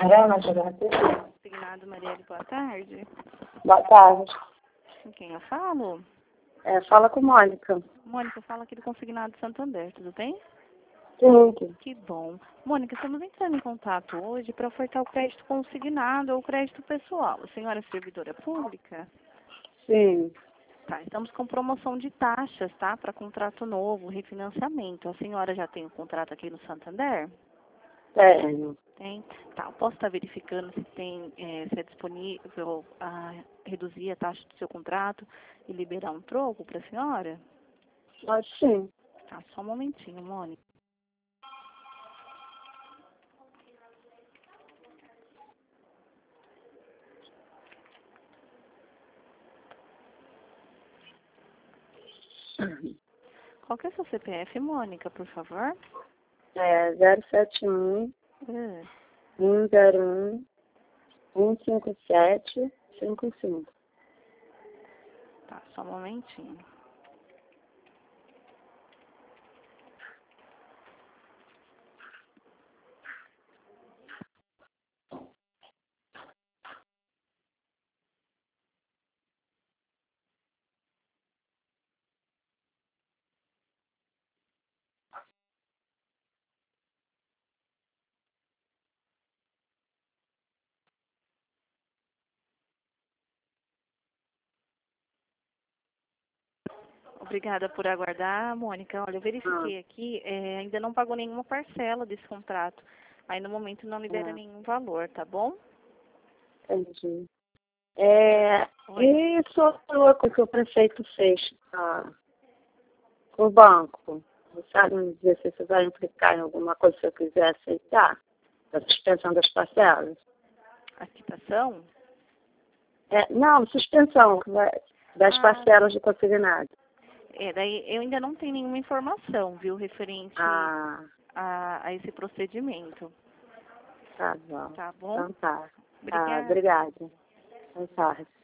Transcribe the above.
Arana, Gerardo. Signado Marielle, boa tarde. Boa tarde. Com quem eu falo? Fala com Mônica. Mônica, fala aqui do Consignado Santander, tudo bem? Sim. Que bom. Mônica, estamos entrando em contato hoje para ofertar o crédito consignado ou crédito pessoal. A senhora é servidora pública? Sim. Tá, estamos com promoção de taxas, tá? Para contrato novo, refinanciamento. A senhora já tem um contrato aqui no Santander? Tenho. Tem? Tá, eu posso estar verificando se tem, se é disponível reduzir a taxa do seu contrato e liberar um troco para a senhora? Pode sim. Tá, só um momentinho, Mônica. Qual que é o seu CPF, Mônica, por favor? 071 101 157 55. Tá, só um momentinho. Obrigada por aguardar, Mônica. Olha, eu verifiquei aqui, ainda não pagou nenhuma parcela desse contrato. Aí no momento não libera nenhum valor, tá bom? Entendi. E sobre o que o prefeito fez com o banco? Você sabe me dizer se isso vai implicar em alguma coisa se eu quiser aceitar? A suspensão das parcelas? A quitação? Não, suspensão das parcelas de consignado. Daí eu ainda não tenho nenhuma informação, viu, referente a esse procedimento. Tá bom. Tá bom? Então tá. Obrigada. Obrigada. Boa tarde.